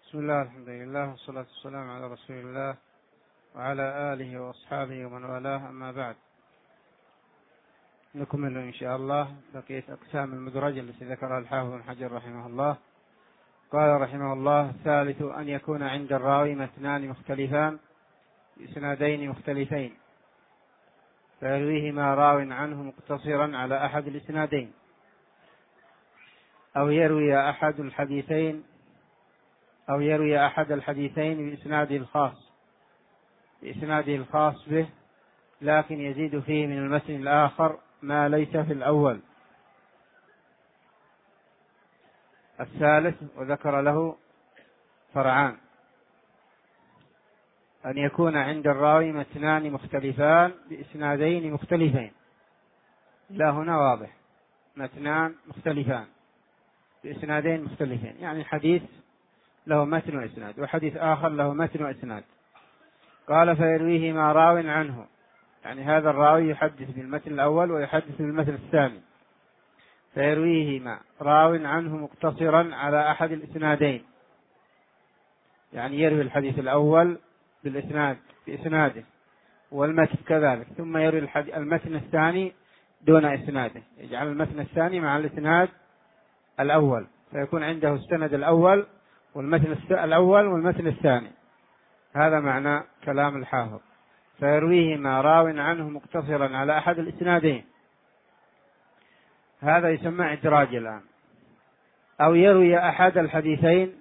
بسم الله الحمد لله والصلاة والسلام على رسول الله وعلى آله وأصحابه ومن والاه، أما بعد. نكمل إن شاء الله بقية أقسام المدرج التي ذكرها الحافظ بن حجر رحمه الله. قال رحمه الله: الثالث أن يكون عند الراوي متنان مختلفان بإسنادين مختلفين، فيرويهما راو عنه مقتصرا على أحد الإسنادين، أو يروي أحد الحديثين بإسناده الخاص به، لكن يزيد فيه من المتن الآخر ما ليس في الأول. الثالث وذكر له فرعان: أن يكون عند الراوي متنان مختلفان بإسنادين مختلفين. لا هنا واضح، متنان مختلفان بإسنادين مختلفين، يعني حديث له متن وإسناد وحديث آخر له متن وإسناد. قال: فيرويهما راو عنه، يعني هذا الراوي يحدث بالمتن الأول ويحدث بالمتن الثاني. فيرويهما راو عنه مقتصرا على أحد الإسنادين، يعني يروي الحديث الأول بإسناده والمتن كذلك، ثم يروي المتن الثاني دون إسناده، يجعل المتن الثاني مع الإسناد الأول، فيكون عنده السند الأول والمتن الأول والمتن الثاني. هذا معنى كلام الحافظ: فيرويهما راو عنه مقتصرا على أحد الإسنادين. هذا يسمى إدراج الآن. أو يروي أحد الحديثين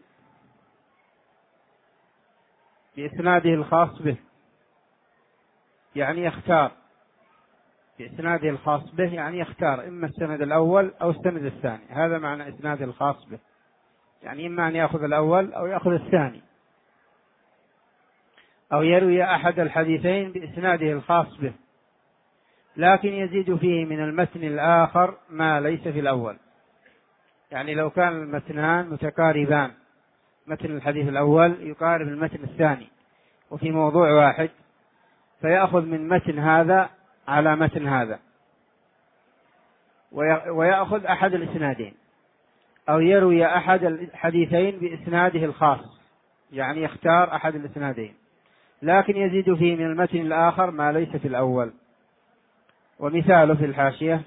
بإسناده الخاص به، يعني يختار بإسناده الخاص به، يعني يختار إما السند الأول أو السند الثاني. هذا معنى إسناده الخاص به، يعني إما أن يأخذ الأول أو يأخذ الثاني. أو يروي أحد الحديثين بإسناده الخاص به، لكن يزيد فيه من المتن الآخر ما ليس في الأول. يعني لو كان المتنان متقاربان، متن الحديث الأول يقارب المتن الثاني وفي موضوع واحد، فيأخذ من متن هذا على متن هذا ويأخذ أحد الإسنادين. أو يروي أحد الحديثين بإسناده الخاص، يعني يختار أحد الإسنادين، لكن يزيد فيه من المتن الآخر ما ليس في الأول. ومثاله في الحاشية: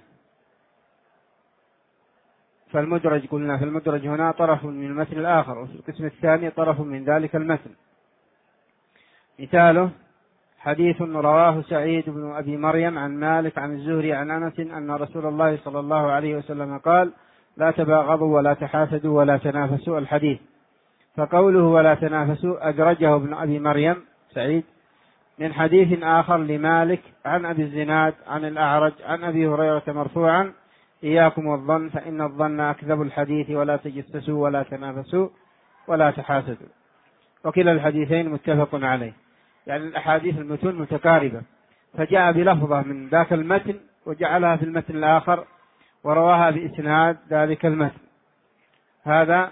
فالمدرج، قلنا في المدرج هنا طرف من المتن الآخر، وفي القسم الثاني طرف من ذلك المتن. مثاله: حديث رواه سعيد بن أبي مريم عن مالك عن الزهري عن أنس أن رسول الله صلى الله عليه وسلم قال: لا تباغضوا ولا تحاسدوا ولا تنافسوا. الحديث. فقوله ولا تنافسوا أدرجه ابن أبي مريم سعيد من حديث آخر لمالك عن أبي الزناد عن الأعرج عن أبي هريرة مرفوعا: إياكم والظن فإن الظن أكذب الحديث ولا تجسسوا ولا تنافسوا ولا تحاسدوا. وكلا الحديثين متفق عليه، يعني الأحاديث المتون متقاربة، فجاء بلفظة من ذاك المتن وجعلها في المتن الآخر ورواها بإسناد ذلك المتن. هذا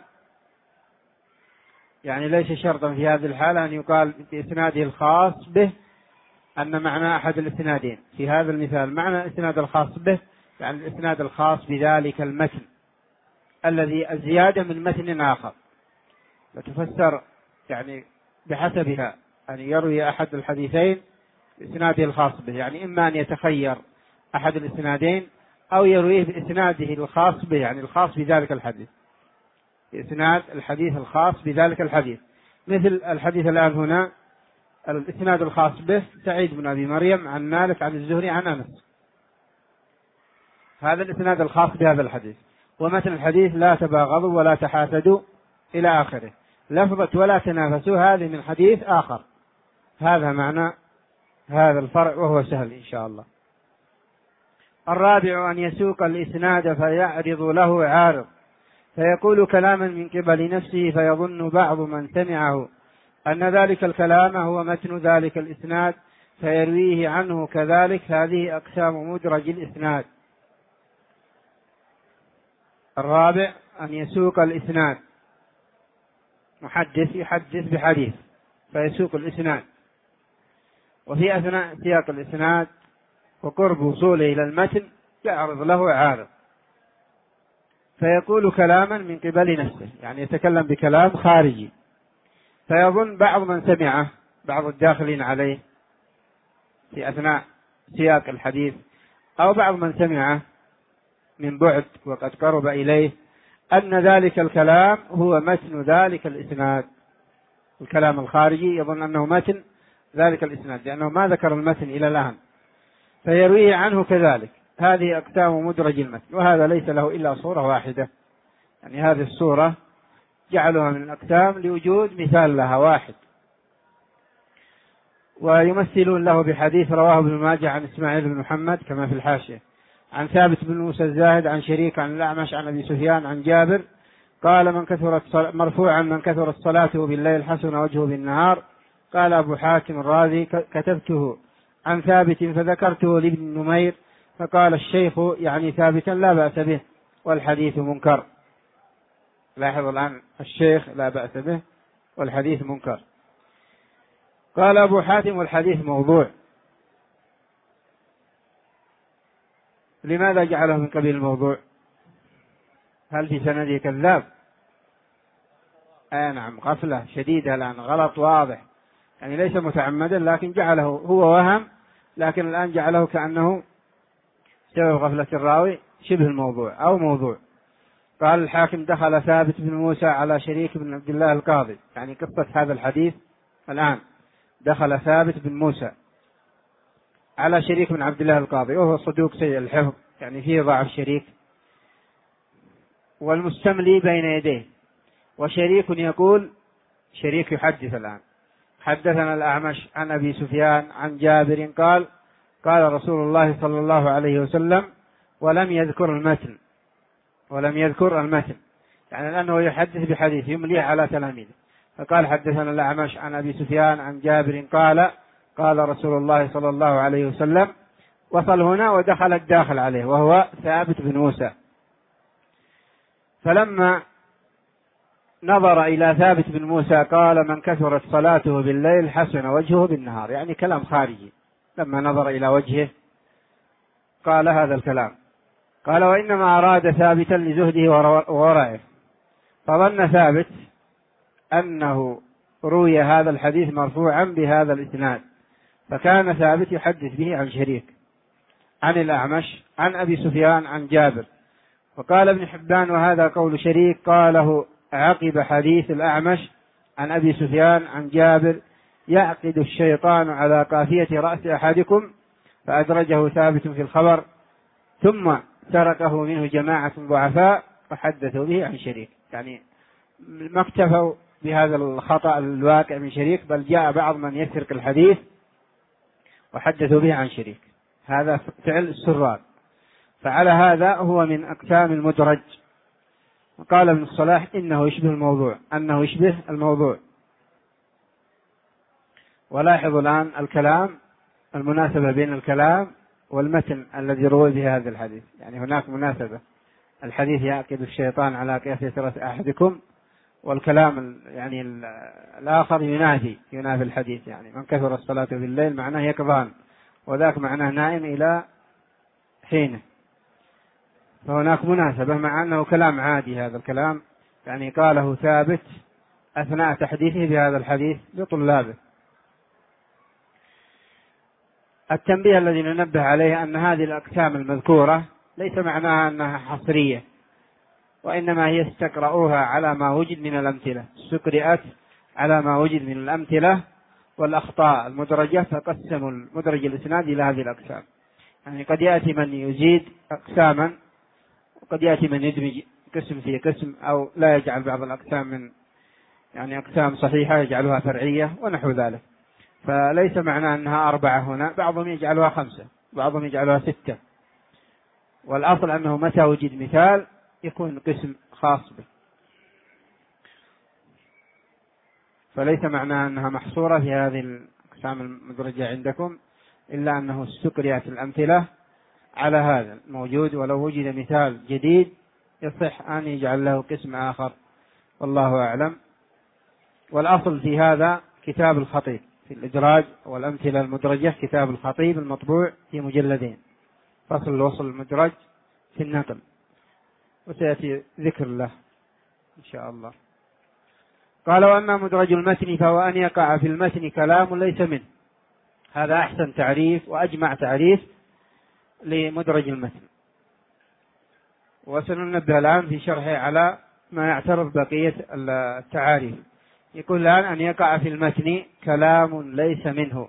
يعني ليس شرطا في هذه الحالة أن يقال بإسناده الخاص به أن معنى أحد الإسنادين. في هذا المثال معنى الإسناد الخاص به يعني الإسناد الخاص بذلك المتن الذي الزيادة من متن آخر، وتفسر يعني بحسبها أن يروي أحد الحديثين بإسناده الخاص به، يعني إما أن يتخير أحد الإسنادين أو يرويه بإسناده الخاص به، يعني الخاص بذلك الحديث، بإسناد الحديث الخاص بذلك الحديث. مثل الحديث الآن هنا الإسناد الخاص به سعيد بن أبي مريم عن مالك عن الزهري عن أنس، هذا الإسناد الخاص بهذا الحديث. ومثل الحديث لا تباغضوا ولا تحاسدوا إلى آخره. لفظة ولا تنافسوا هذه من حديث آخر. هذا معنى هذا الفرع، وهو سهل إن شاء الله. الرابع أن يسوق الإسناد فيعرض له عارض، فيقول كلاما من قبل نفسه، فيظن بعض من سمعه أن ذلك الكلام هو متن ذلك الإسناد، فيرويه عنه كذلك. هذه أقسام مدرج الإسناد. الرابع أن يسوق الإسناد، محدث يحدث بحديث فيسوق الإسناد، وفي أثناء سياق الإسناد وقرب وصوله إلى المتن يعرض له عارض، فيقول كلاما من قبل نفسه، يعني يتكلم بكلام خارجي فيظن بعض من سمعه، بعض الداخلين عليه في أثناء سياق الحديث، أو بعض من سمعه من بعد وقد قرب إليه، أن ذلك الكلام هو متن ذلك الإسناد. الكلام الخارجي يظن أنه متن ذلك الإسناد، لأنه ما ذكر المتن إلى الآن، فيرويه عنه كذلك. هذه أقسام مدرج المتن، وهذا ليس له إلا صورة واحدة، يعني هذه الصورة جعلها من الأقسام لوجود مثال لها واحد. ويمثلون له بحديث رواه ابن ماجه عن إسماعيل بن محمد كما في الحاشية، عن ثابت بن موسى الزاهد عن شريك عن الأعمش عن أبي سفيان عن جابر قال مرفوعا: من كثرت صلاته بالليل حسن وجهه بالنهار. قال أبو حاتم الرازي: كتبته عن ثابت فذكرته لابن نمير، فقال الشيخ يعني ثابتا لا بأس به والحديث منكر. لاحظ الآن الشيخ لا بأس به والحديث منكر. قال أبو حاتم: والحديث موضوع. لماذا جعله من قبيل الموضوع؟ هل في سنده كذاب؟ نعم، غفلة شديدة الآن، غلط واضح، يعني ليس متعمدا، لكن جعله هو وهم، لكن الآن جعله كأنه سبب غفلة الراوي شبه الموضوع أو موضوع. قال الحاكم: دخل ثابت بن موسى على شريك بن عبد الله القاضي، يعني قصة هذا الحديث الآن، دخل ثابت بن موسى على شريك بن عبد الله القاضي، وهو صدوق سيء الحفظ، يعني فيه ضعف شريك، والمستملي بين يديه، وشريك يقول، شريك يحدث الآن: حدثنا الأعمش عن أبي سفيان عن جابر قال: قال رسول الله صلى الله عليه وسلم، ولم يذكر المتن، يعني لأنه يحدث بحديث يمليه على تلاميذه، فقال: حدثنا الأعمش عن أبي سفيان عن جابر قال: قال رسول الله صلى الله عليه وسلم. وصل هنا ودخل الداخل عليه وهو ثابت بن موسى. فلما نظر إلى ثابت بن موسى قال: من كثرت صلاته بالليل حسن وجهه بالنهار، يعني كلام خارجي. لما نظر إلى وجهه قال هذا الكلام. قال: وإنما أراد ثابتا لزهده وورعه. فظن ثابت أنه روي هذا الحديث مرفوعا بهذا الإسناد، فكان ثابت يحدث به عن شريك عن الأعمش عن أبي سفيان عن جابر. وقال ابن حبان: وهذا قول شريك قاله عقب حديث الأعمش عن أبي سفيان عن جابر: يعقد الشيطان على قافية رأس أحدكم، فأدرجه ثابت في الخبر، ثم سرقه منه جماعة ضعفاء وحدثوا به عن شريك. يعني ما اكتفوا بهذا الخطأ الواقع من شريك، بل جاء بعض من يسرق الحديث وحدثوا به عن شريك. هذا فعل السراق، فعلى هذا هو من أقسام المدرج. وقال ابن الصلاح: إنه يشبه الموضوع. ولاحظ الآن الكلام، المناسبة بين الكلام والمتن الذي روي به هذا الحديث، يعني هناك مناسبة. الحديث يعقد الشيطان على قافية رأس أحدكم، والكلام يعني الآخر ينافي الحديث، يعني من كثر الصلاة بالليل معناه يقظان، وذاك معناه نائم إلى حينه. فهناك مناسبة، مع أنه كلام عادي. هذا الكلام يعني قاله ثابت أثناء تحديثه بهذا الحديث لطلابه. التنبيه الذي ننبه عليه أن هذه الأقسام المذكورة ليس معناها أنها حصرية، وإنما هي استقرأوها على ما وجد من الأمثلة، استقرأت على ما وجد من الأمثلة والأخطاء المدرجة، فقسموا المدرج الإسناد إلى هذه الأقسام. يعني قد يأتي من يزيد أقساما، وقد يأتي من يدمج قسم في قسم، أو لا يجعل بعض الأقسام من يعني أقسام صحيحة يجعلها فرعية ونحو ذلك. فليس معنى أنها 4 هنا، بعضهم يجعلها 5، بعضهم يجعلها 6، والأصل أنه متى وجد مثال يكون قسم خاص به. فليس معنى أنها محصورة في هذه الأقسام المدرجة عندكم، إلا أنه استقرأت الأمثلة على هذا الموجود، ولو وجد مثال جديد يصح أن يجعل له قسم آخر، والله أعلم. والأصل في هذا كتاب الخطيب في الإدراج والأمثلة المدرجة، كتاب الخطيب المطبوع في مجلدين، فصل الوصل المدرج في النقل، وسيأتي ذكر له إن شاء الله. قال: وأما مدرج المتن فهو أن يقع في المتن كلام ليس منه. هذا أحسن تعريف وأجمع تعريف لمدرج المتن، وسننبه الآن في شرحه على ما يعترض بقية التعاريف. يقول الآن: أن يقع في المتن كلام ليس منه.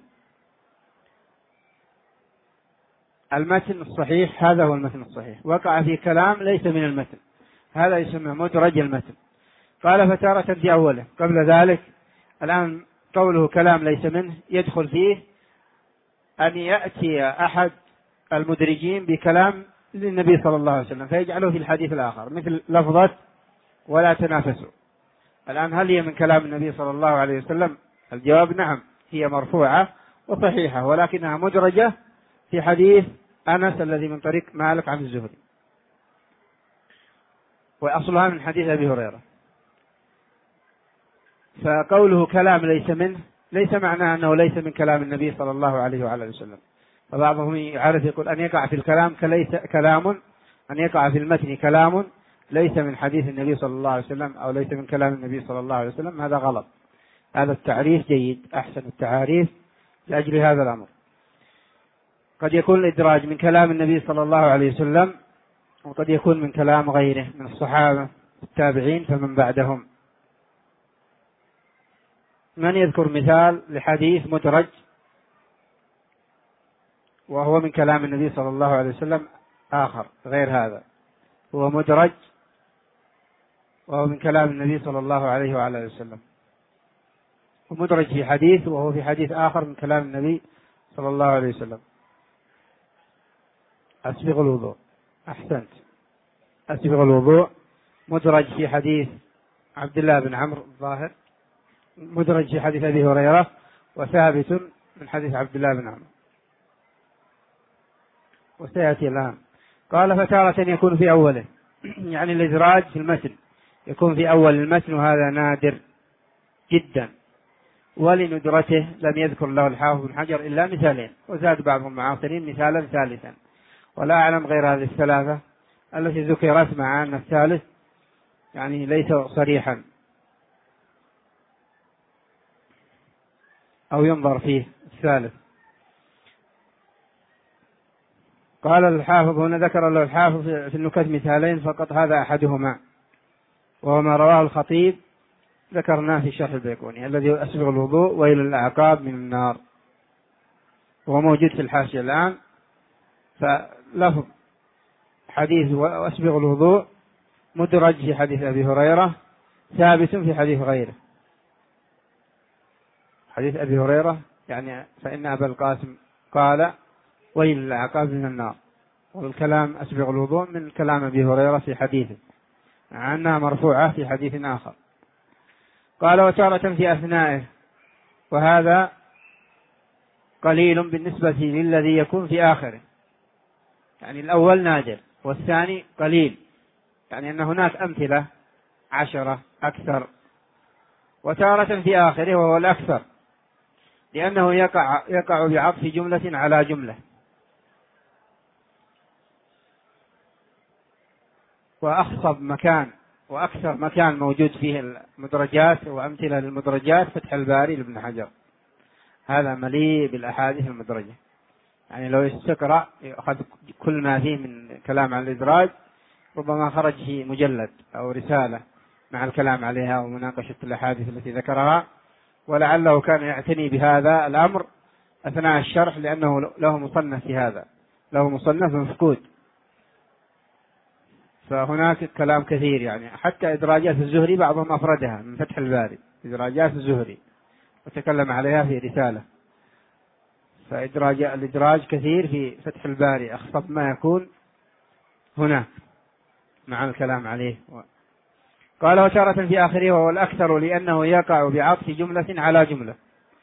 المتن الصحيح هذا هو المتن الصحيح، وقع في كلام ليس من المتن، هذا يسمى مدرج المتن. قال: فتارة في أوله. قبل ذلك الآن قوله كلام ليس منه يدخل فيه أن يأتي أحد المدرجين بكلام للنبي صلى الله عليه وسلم فيجعله في الحديث الآخر، مثل لفظة ولا تنافسوا. الآن هل هي من كلام النبي صلى الله عليه وسلم؟ الجواب: نعم، هي مرفوعة وصحيحة، ولكنها مدرجة في حديث أنس الذي من طريق مالك عن الزهري، وأصلها من حديث أبي هريرة. فقوله كلام ليس منه ليس معناه أنه ليس من كلام النبي صلى الله عليه وعلى وسلم. فبعضهم يعرف يقول أن يقع في الكلام كلام، أن يقع في المتن كلام ليس من حديث النبي صلى الله عليه وسلم أو ليس من كلام النبي صلى الله عليه وسلم. هذا غلط، هذا التعريف جيد، أحسن التعاريف لأجل هذا الأمر. قد يكون الإدراج من كلام النبي صلى الله عليه وسلم، وقد يكون من كلام غيره من الصحابة التابعين فمن بعدهم. من يذكر مثال لحديث مدرج وهو من كلام النبي صلى الله عليه وسلم آخر غير هذا؟ هو مدرج وهو من كلام النبي صلى الله عليه وعلى وسلم، ومدرج في حديث وهو في حديث آخر من كلام النبي صلى الله عليه وسلم. أسبغ الوضوء. أحسنت، أسبغ الوضوء مدرج في حديث عبد الله بن عمرو الظاهر، مدرج في حديث أبي هريرة، وثابت من حديث عبد الله بن عمرو، وسيأتي الآن. قال: فتارة يكون في أوله، يعني الإدراج في المتن يكون في أول المتن، وهذا نادر جدا، ولندرته لم يذكر له الحافظ بن حجر إلا مثالين، وزاد بعض المعاصرين مثالا ثالثا، ولا أعلم غير هذه الثلاثة التي ذكرت، مع أن الثالث يعني ليس صريحا أو ينظر فيه الثالث. قال الحافظ هنا، ذكر له الحافظ في النكت مثالين فقط، هذا أحدهما وهو ما رواه الخطيب ذكرناه في شرح البيقوني الذي أسبغ الوضوء وإلى الأعقاب من النار، وهو موجود في الحاشية الآن. فلفظ حديث وأسبغ الوضوء مدرج في حديث أبي هريرة، ثابت في حديث غيره. حديث أبي هريرة يعني فإن أبا القاسم قال ويل الأعقاب من النار، والكلام أسبغ الوضوء من كلام أبي هريرة في حديثه، مع أنها مرفوعة في حديث آخر. قال: وتارة في أثنائه، وهذا قليل بالنسبة للذي يكون في آخره، يعني الأول نادر والثاني قليل، يعني أن هناك أمثلة 10 أكثر. وتارة في آخره وهو الأكثر، لأنه يقع بعطف جملة على جملة، وأخصب مكان وأكثر مكان موجود فيه المدرجات وأمثلة للمدرجات فتح الباري لابن حجر، هذا مليء بالأحاديث المدرجة. يعني لو يستقرأ يأخذ كل ما فيه من كلام عن الإدراج ربما خرج في مجلد أو رسالة مع الكلام عليها ومناقشة الأحاديث التي ذكرها، ولعله كان يعتني بهذا الأمر أثناء الشرح، لأنه له مصنف في هذا، له مصنف مفقود. فهناك كلام كثير، يعني حتى إدراجات الزهري بعضهم أفردها من فتح الباري، إدراجات الزهري وتكلم عليها في رسالة. الإدراج كثير في فتح الباري، أخصب ما يكون هناك مع الكلام عليه. قال: وتارة في آخره وهو الأكثر، لأنه يقع بعطف جملة على جملة.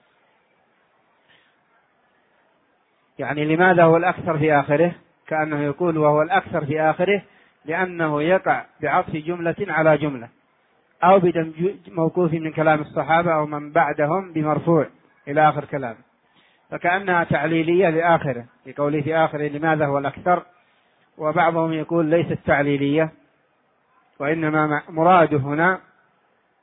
يعني لماذا هو الأكثر في آخره؟ كأنه يقول وهو الأكثر في آخره لأنه يقع بعطف جملة على جملة، أو بدمج موقوف من كلام الصحابة أو من بعدهم بمرفوع إلى آخر كلام، فكأنها تعليلية لآخره، في قوله في آخره لماذا هو الأكثر. وبعضهم يقول ليست تعليلية، وإنما مراده هنا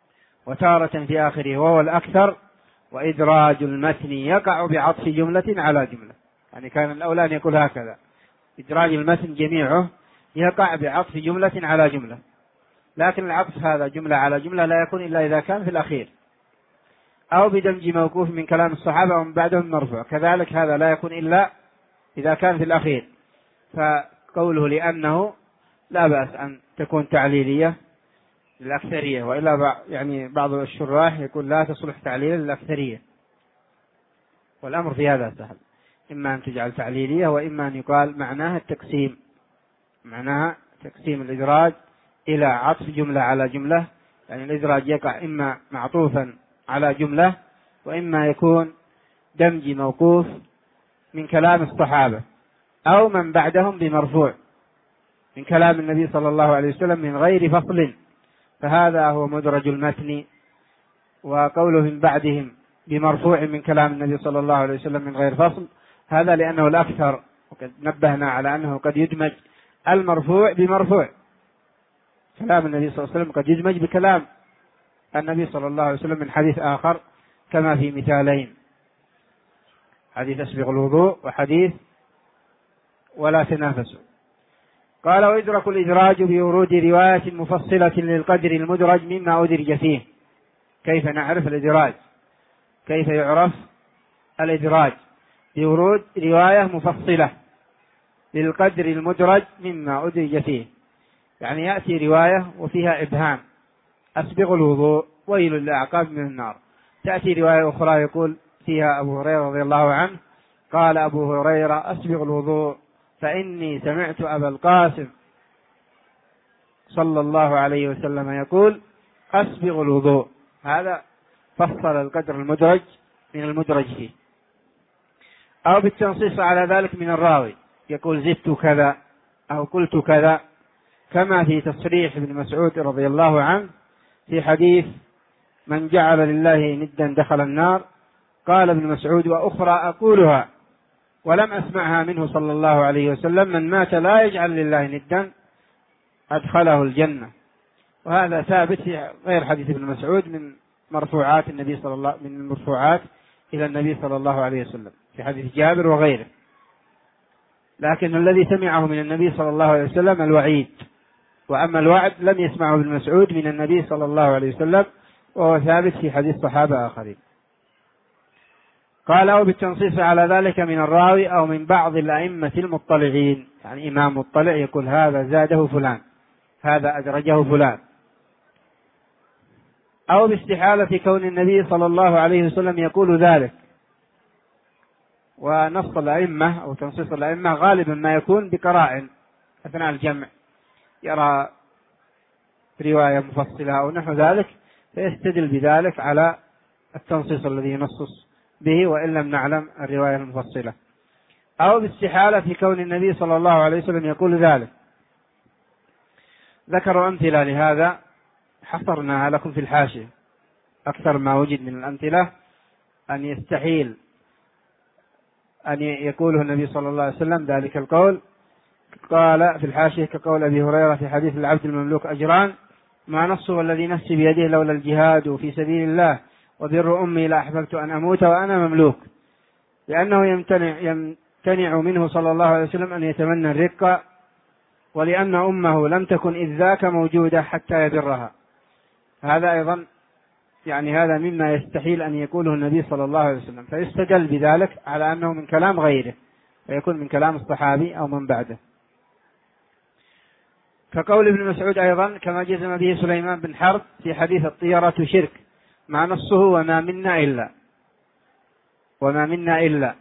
وتارة في آخره وهو الأكثر. وإدراج المتن يقع بعطف جملة على جملة، يعني كان الأولى أن يقول هكذا: إدراج المتن جميعه يقع بعطف جملة على جملة، لكن العطف هذا جملة على جملة لا يكون إلا إذا كان في الأخير، أو بدمج موقوف من كلام الصحابة ومن بعدهم مرفوع، كذلك هذا لا يكون إلا إذا كان في الأخير. فقوله لأنه لا بأس أن تكون تعليلية للأكثرية، وإلا يعني بعض الشراح يقول لا تصلح تعليلا للأكثرية، والأمر في هذا سهل، إما أن تجعل تعليلية وإما أن يقال معناها التقسيم، معناها تقسيم الإدراج إلى عطف جملة على جملة، يعني الإدراج يقع إما معطوفا على جملة وإما يكون دمج موقوف من كلام الصحابة أو من بعدهم بمرفوع من كلام النبي صلى الله عليه وسلم من غير فصل، فهذا هو مدرج المتن. وقوله من بعدهم بمرفوع من كلام النبي صلى الله عليه وسلم من غير فصل، هذا لأنه الأكثر، وقد نبهنا على أنه قد يدمج المرفوع بمرفوع، كلام النبي صلى الله عليه وسلم قد يدمج بكلام النبي صلى الله عليه وسلم من حديث آخر، كما في مثالين: حديث أسبغ الوضوء وحديث ولا تنافسوا. قال: ويدرك الإدراج بورود رواية مفصلة للقدر المدرج مما أدرج فيه. كيف نعرف الإدراج؟ كيف يعرف الإدراج؟ بورود رواية مفصلة للقدر المدرج مما أدرج فيه، يعني يأتي رواية وفيها إبهام: أسبغ الوضوء ويل للأعقاب من النار. تأتي رواية أخرى يقول فيها أبو هريرة رضي الله عنه: قال أبو هريرة: أسبغ الوضوء فإني سمعت أبا القاسم صلى الله عليه وسلم يقول أسبغ الوضوء. هذا فصل القدر المدرج من المدرج فيه. أو بالتنصيص على ذلك من الراوي، يقول زدت كذا أو قلت كذا، كما في تصريح ابن مسعود رضي الله عنه في حديث من جعل لله ندا دخل النار. قال ابن مسعود: وأخرى أقولها ولم أسمعها منه صلى الله عليه وسلم: من مات لا يجعل لله ندا أدخله الجنة. وهذا ثابت في غير حديث ابن مسعود من مرفوعات النبي صلى الله من المرفوعات إلى النبي صلى الله عليه وسلم في حديث جابر وغيره، لكن الذي سمعه من النبي صلى الله عليه وسلم الوعيد، وأما الوعد لم يسمعه ابن مسعود من النبي صلى الله عليه وسلم، وهو ثابت في حديث صحابة آخرين. قال: أو بالتنصيص على ذلك من الراوي أو من بعض الأئمة المطلعين، يعني إمام مطلع يقول هذا زاده فلان، هذا أدرجه فلان. أو باستحالة كون النبي صلى الله عليه وسلم يقول ذلك. ونص الأئمة أو تنصيص الأئمة غالبا ما يكون بقرائن أثناء الجمع، يرى رواية مفصلة أو نحو ذلك فيستدل بذلك على التنصيص الذي ينصص به، وإن لم نعلم الرواية المفصلة. أو باستحالة في كون النبي صلى الله عليه وسلم يقول ذلك. ذكروا أمثلة لهذا حصرناها لكم في الحاشية، أكثر ما وجد من الأمثلة أن يستحيل أن يقوله النبي صلى الله عليه وسلم ذلك القول. قال في الحاشية: كقول أبي هريرة في حديث العبد المملوك أجران ما نصه والذي نفسي بيده لولا الجهاد في سبيل الله وبر أمي لأحببت أن أموت وأنا مملوك، لأنه يمتنع منه صلى الله عليه وسلم أن يتمنى الرقة، ولأن أمه لم تكن إذ ذاك موجودة حتى يبرها. هذا أيضا يعني هذا مما يستحيل أن يقوله النبي صلى الله عليه وسلم، فيستدل بذلك على أنه من كلام غيره، فيكون من كلام الصحابي أو من بعده. كقول ابن مسعود أيضا: كما جزم به سليمان بن حرب في حديث الطيرة شرك مع نصه وما منا إلا.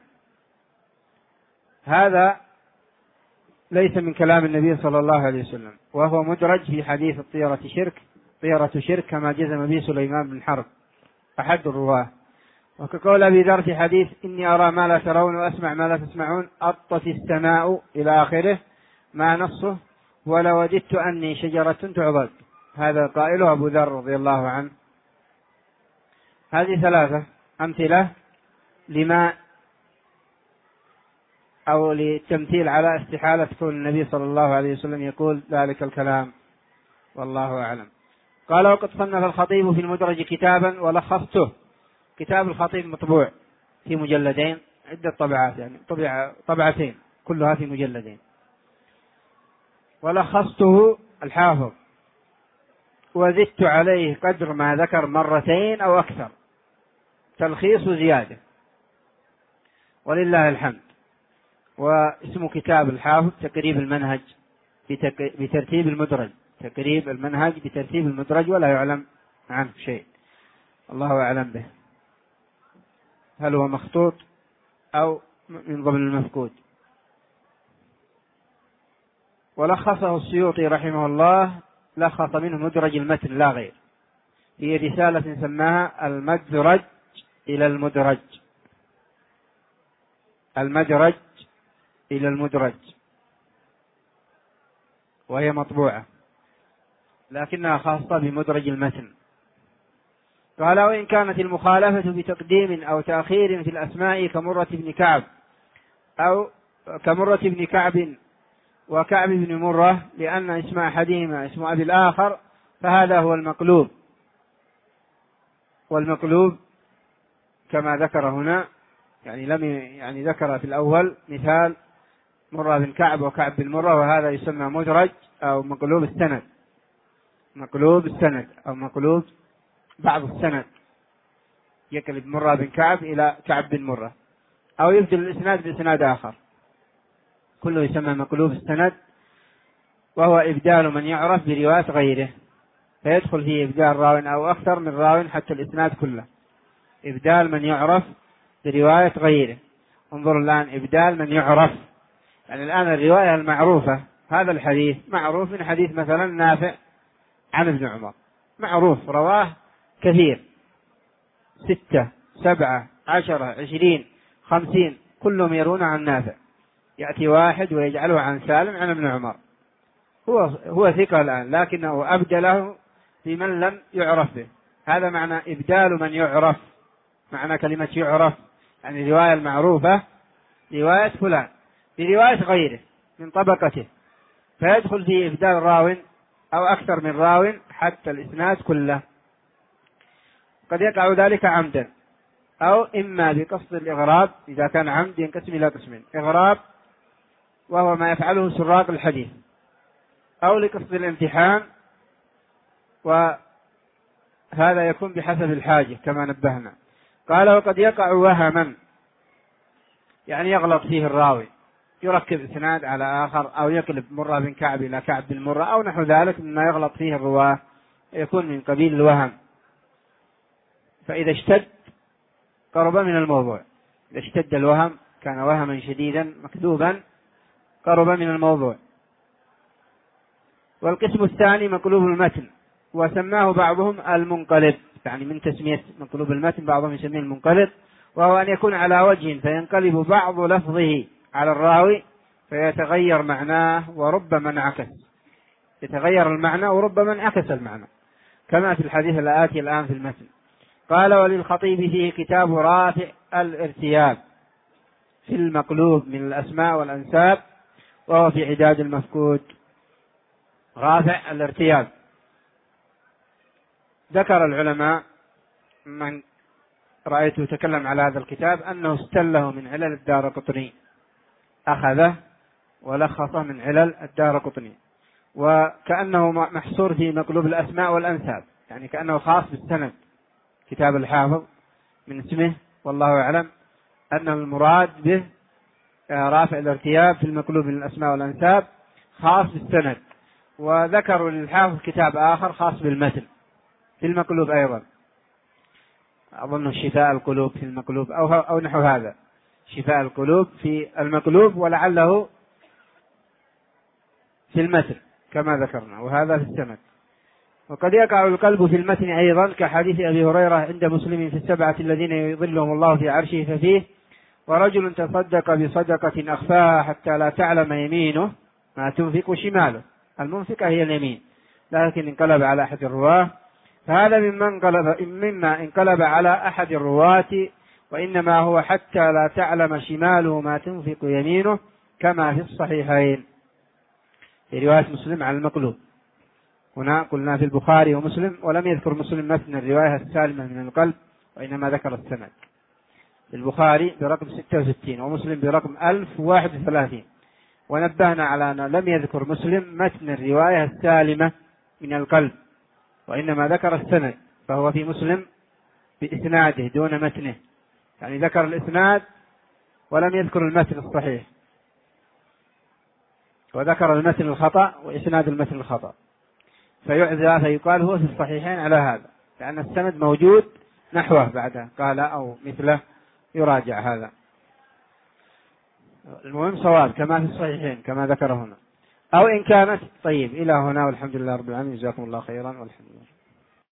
هذا ليس من كلام النبي صلى الله عليه وسلم، وهو مدرج في حديث الطيرة شرك كما جزم به سليمان بن حرب أحد الرواه. وكقول أبي ذر في حديث إني أرى ما لا ترون وأسمع ما لا تسمعون أطت السماء إلى آخره ما نصه ولوددت أني شجرة تعضد. هذا قائله أبو ذر رضي الله عنه. هذه ثلاثة أمثلة لما أو للتمثيل على استحالة كون النبي صلى الله عليه وسلم يقول ذلك الكلام، والله أعلم. قال وقد صنف الخطيب في المدرج كتابا ولخصته. كتاب الخطيب مطبوع في مجلدين، عدة طبعات، يعني طبعتين كلها في مجلدين، ولخصته الحافظ وزدت عليه قدر ما ذكر مرتين أو أكثر، تلخيص زيادة ولله الحمد. واسم كتاب الحافظ تقريب المنهج بترتيب المدرج، تقريب المنهج بترتيب المدرج، ولا يعلم عنه شيء، الله أعلم به، هل هو مخطوط أو من ضمن المفقود. ولخصه السيوطي رحمه الله، لخص منه مدرج المتن لا غير، في رسالة سماها المدرج إلى المدرج، المدرج إلى المدرج، وهي مطبوعة لكنها خاصة بمدرج المتن. قال وإن كانت المخالفة بتقديم أو تأخير في الأسماء كمرة بن كعب أو كمرة بن كعب وكعب بن مرة، لأن اسم أحدهما اسم أبي الآخر، فهذا هو المقلوب. والمقلوب كما ذكر هنا، يعني ذكر في الأول مثال مرة بن كعب وكعب بن مرة، وهذا يسمى مدرج أو مقلوب السند، مقلوب السند أو مقلوب بعض السند، يقلب مرة بن كعب إلى كعب بن مرة، أو يبدل الإسناد بإسناد آخر، كله يسمى مقلوب السند، وهو إبدال من يعرف برواية غيره، فيدخل فيه إبدال راو أو أكثر من راو حتى الإسناد كله، إبدال من يعرف برواية غيره. انظروا الآن، إبدال من يعرف، يعني الآن الرواية المعروفة، هذا الحديث معروف من حديث مثلا نافع عن ابن عمر، معروف رواه كثير، 6 7 10 20 50 كلهم يرون عن نافع، يأتي واحد ويجعله عن سالم عن ابن عمر، هو ثقة الآن، لكنه أبدله بمن لم يعرف به، هذا معنى إبدال من يعرف. معنى كلمة يعرف يعني الرواية المعروفة رواية فلان برواية غيره من طبقته، فيدخل فيه إبدال راو أو أكثر من راو حتى الإسناد كله. قد يقع ذلك عمدا أو إما بقصد الإغراب، إذا كان عمد ينقسم إلى قسمين: إغراب وهو ما يفعله سراق الحديث، أو لقصد الامتحان، وهذا يكون بحسب الحاجة كما نبهنا. قال وقد يقع وهما، يعني يغلط فيه الراوي، يركب إسناد على آخر، أو يقلب مرة بن كعب إلى كعب بن مرة، أو نحو ذلك مما يغلط فيه الرواة، يكون من قبيل الوهم. فإذا اشتد قرب من الموضوع، إذا اشتد الوهم كان وهما شديدا مكذوبا قرب من الموضوع. والقسم الثاني مقلوب المتن، وسماه بعضهم المنقلب، يعني من تسمية مقلوب المتن بعضهم يسميه المنقلب، وهو أن يكون على وجه فينقلب بعض لفظه على الراوي فيتغير معناه وربما انعكس، يتغير المعنى وربما انعكس المعنى، كما في الحديث الآتي الآن في المتن. قال وللخطيب فيه كتاب رافع الارتياب في المقلوب من الأسماء والأنساب، وهو في عداد المفقود. رافع الارتياب، ذكر العلماء من رأيته يتكلم على هذا الكتاب أنه استله من علل الدارقطني، أخذه ولخصه من علل الدارقطني، وكأنه محصور في مقلوب الأسماء والأنساب، يعني كأنه خاص بالسند. كتاب الحافظ من اسمه والله أعلم أن المراد به رافع الارتياب في المقلوب من الأسماء والأنساب خاص بالسند. وذكروا للحافظ كتاب آخر خاص بالمتن في المقلوب أيضا، أظن شفاء القلوب في المقلوب أو نحو هذا، شفاء القلوب في المقلوب، ولعله في المتن كما ذكرنا، وهذا في السند. وقد يقع القلب في المتن أيضا، كحديث أبي هريرة عند مسلم في 7 الذين يظلهم الله في عرشه، ففيه: ورجل تصدق بصدقة أخفاها حتى لا تعلم يمينه ما تنفق شماله. المنفقة هي اليمين، لكن انقلب على أحد الرواة، فهذا مما انقلب على أحد الرواة، وإنما هو حتى لا تعلم شماله ما تنفق يمينه، كما في الصحيحين في رواية مسلم على المقلوب. هنا قلنا في البخاري ومسلم، ولم يذكر مسلم متن الرواية السالمة من القلب، وإنما ذكر السند. البخاري برقم 66 ومسلم برقم 1031. ونبهنا على أنه لم يذكر مسلم متن الرواية السالمة من القلب، وإنما ذكر السند، فهو في مسلم بإسناده دون متنه، يعني ذكر الإسناد ولم يذكر المتن الصحيح، وذكر المتن الخطأ وإسناد المتن الخطأ، فيعزى فيقال هو في الصحيحين على هذا، لأن السند موجود نحوه بعده قال أو مثله، يراجع هذا. المهم صواب كما في الصحيحين كما ذكر هنا، أو إن كانت. طيب إلى هنا، والحمد لله رب العالمين، جزاكم الله خيرا والحمد لله.